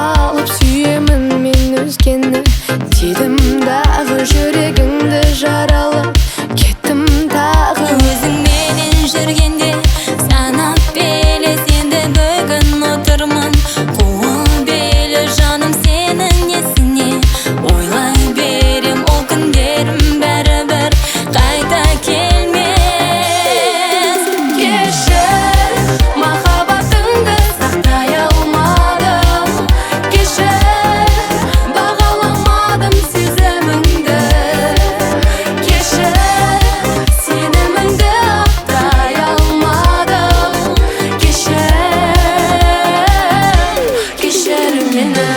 алып сүйемін мен өзгені. Тидім дағы жүрегіңді жаралап, кеттім тағы. Өзіңменен жүргенде санап белес, енді бүгін отырмын қуып белі. Жаным сенің несіне ойлай берем, ол күндерім бәрібір қайта келмес. Кешір, махаббатыңды сақтай алмадым. Кешір, бағаламадым сезіміңді. Кешір, сеніміңді ақтай алмадым. Кешір, кешір мені.